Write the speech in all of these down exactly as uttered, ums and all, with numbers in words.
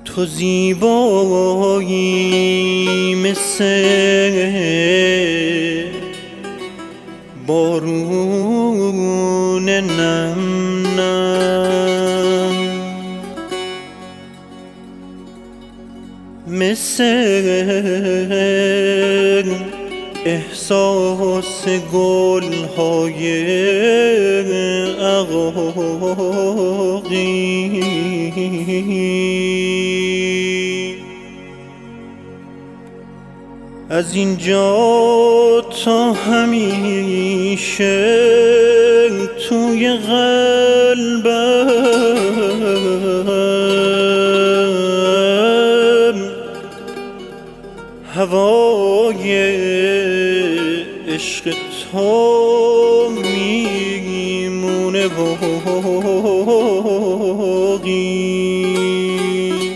تو زیبایی مثل بارون نم نم، مثل احساس گل‌های عقاقی. از اینجا تا همیشه توی قلبم هوای عشق تو میمونه باقی.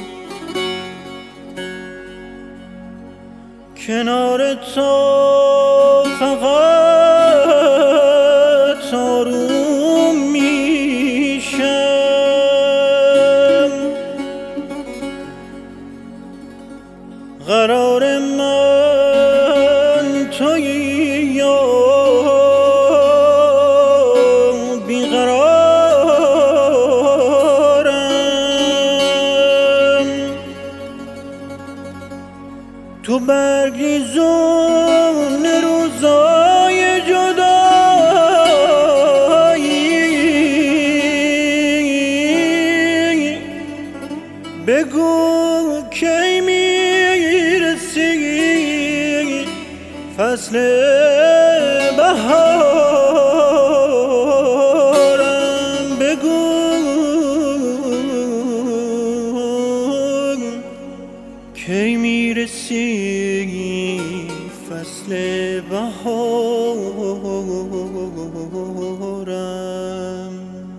کنار تو فقط آروم میشم، قرار من تویی یا بیقرارم. تو برگریزون روزای جدایی بگو کی میرسی فصل بهارم، بگو کی میرسی فصل بهارم.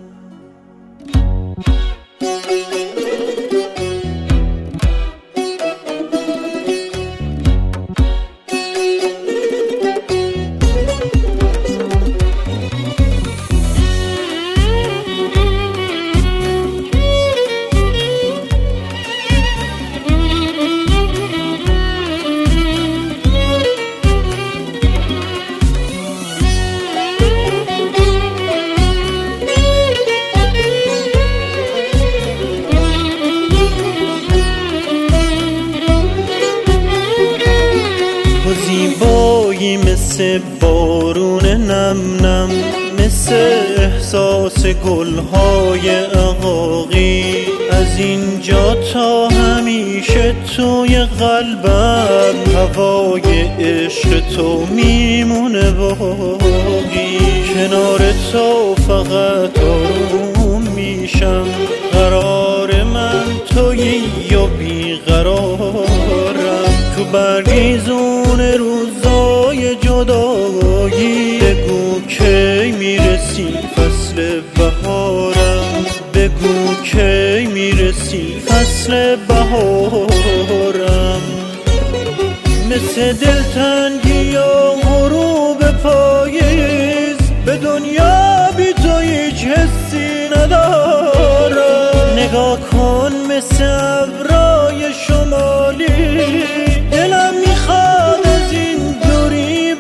زیبایی مثل بارون نم نم، مثل احساس گل‌های عقاقی. از اینجا تا همیشه توی قلبم هوای عشق تو میمونه باقی. کنار تو فقط آروم میشم، قرار من تویی یا بیقرارم. تو برگریزون روزای جدایی بگو کی میرسی فصل بهارم، بگو کی میرسی فصل بهارم. مثل دلتنگی یا غروب پاییز به دنیا بی تو هیچ حسی ندارم. نگاه کن مثل ابرای شمالی، دلم میخواد از این دوری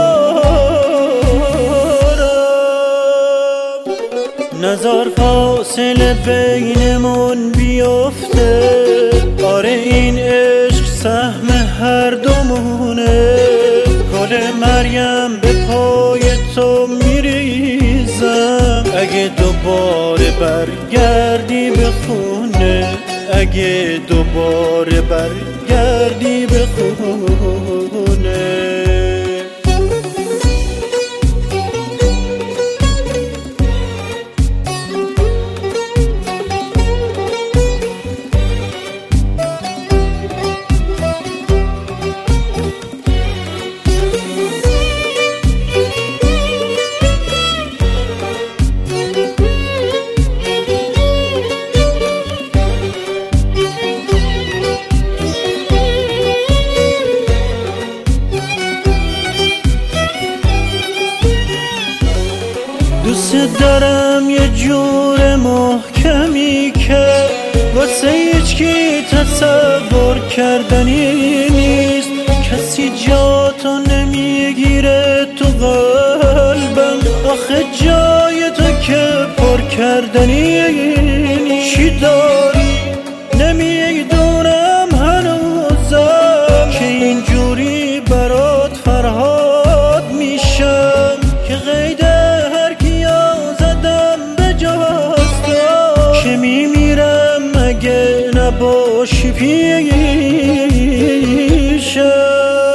ببارم. نزار فاصله بینمون بیفته، آره این عشق سهم هر دومونه. گل مریم به پای تو میریزم، اگه دوباره برگردی به خونه، اگه دوباره برگردی به خونه. دوست دارم یه جور محکمی که واسه هیچ کی تصور کردنی نیست، کسی جا تو نمیگیره تو قلبم، آخه جای تو که پر کردنی نیست. چی داری نمیدونم هنوزم که اینجوری برات فرهاد میشم، که قید هر کیا زدم به جاستم، که میمیرم اگه نباشی پیشم.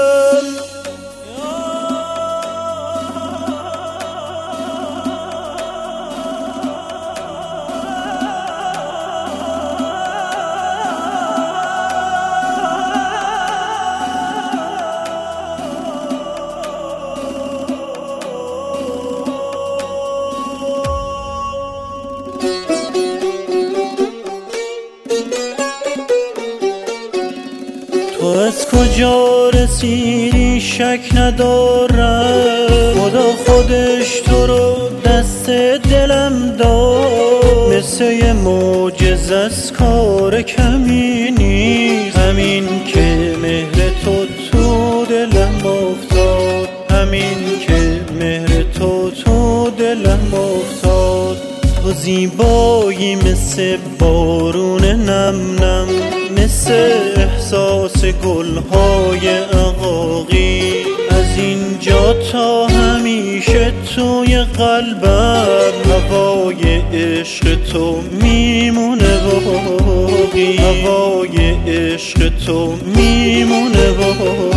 تو از کجا رسیدی شک ندارم، خدا خودش تو رو دست دلم داد، مثل یه معجزه از کار کمی نیست، همین که مهر تو تو دلم افتاد، همین که مهر تو تو دلم افتاد. تو زیبایی مثل بارون نم نم، مثل احساس گلهای عقاقی، از اینجا تا همیشه توی قلبم هوای عشق تو میمونه باقی، هوای عشق تو میمونه باقی.